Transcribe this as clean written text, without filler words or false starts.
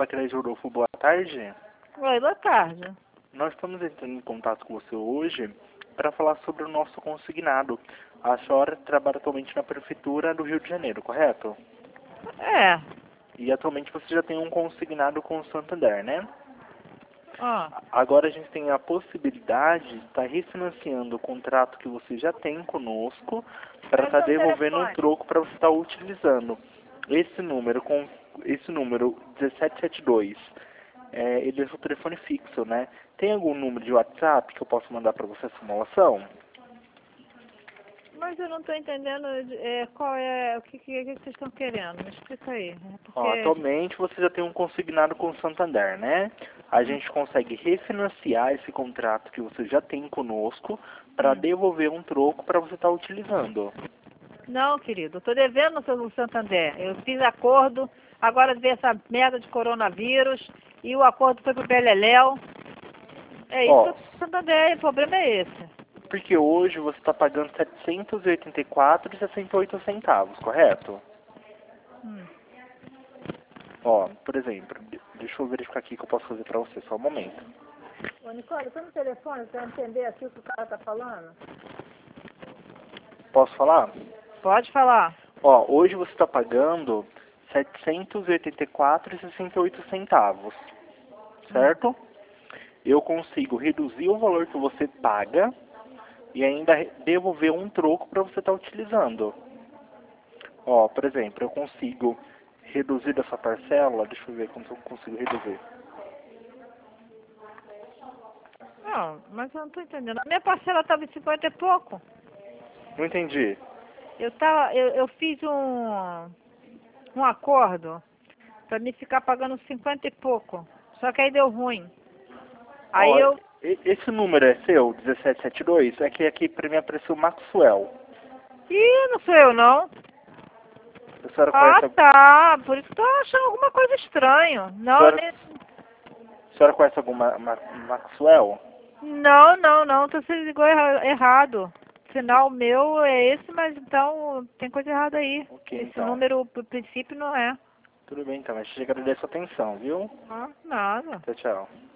Pacrejo Rodolfo, boa tarde. Oi, boa tarde. Nós estamos entrando em contato com você hoje para falar sobre o nosso consignado. A senhora trabalha atualmente na Prefeitura do Rio de Janeiro, correto? É. E atualmente você já tem um consignado com o Santander, né? Ah, Agora a gente tem a possibilidade de estar refinanciando o contrato que você já tem conosco para estar devolvendo um troco para você estar utilizando. Esse número 1772, ele é seu telefone fixo, né? Tem algum número de WhatsApp que eu possa mandar para você a simulação? mas eu não estou entendendo qual é, o que vocês estão querendo. Me explica aí. Ó, Porque... atualmente você já tem um consignado com o Santander, né? A gente consegue refinanciar esse contrato que você já tem conosco para devolver um troco para você estar utilizando. Não, querido, eu estou devendo no seu Santander. Eu fiz acordo, agora veio essa merda de coronavírus e o acordo foi pro Beleléu. É isso que Ó, eu tô Santander, o problema é esse. porque hoje você está pagando R$ 784,68, correto? Hum. Ó, por exemplo, deixa eu verificar aqui o que eu posso fazer para você, só um momento. Ô, Nicole, eu tô no telefone para entender aqui o que o cara tá falando. Posso falar? Pode falar. Ó, hoje você está pagando R$ 784,68, certo? Eu consigo reduzir o valor que você paga e ainda devolver um troco para você estar utilizando. Ó, por exemplo, eu consigo reduzir essa parcela, deixa eu ver como eu consigo reduzir. Não, mas eu não tô entendendo. A minha parcela estava em 50 e pouco. Não entendi. Eu fiz um acordo para me ficar pagando 50 e pouco. Só que aí deu ruim. Aí Ó, eu... esse número é seu, 1772? É que aqui para mim apareceu Maxwell. Ih, não sou eu não. A senhora Ah, conhece, tá. Por isso que tô achando alguma coisa estranha. Não, a senhora conhece alguma Maxwell? não. Você ligou errado. O sinal meu é esse, mas então tem coisa errada aí. Ok, Esse então. número, por princípio, não é. Tudo bem, então. A gente agradeço a atenção, viu? Ah, nada. Tchau, tchau.